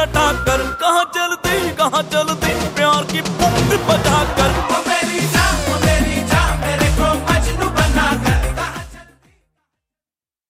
लटा कर, कहाँ चलती प्यार की पंख बजा कर।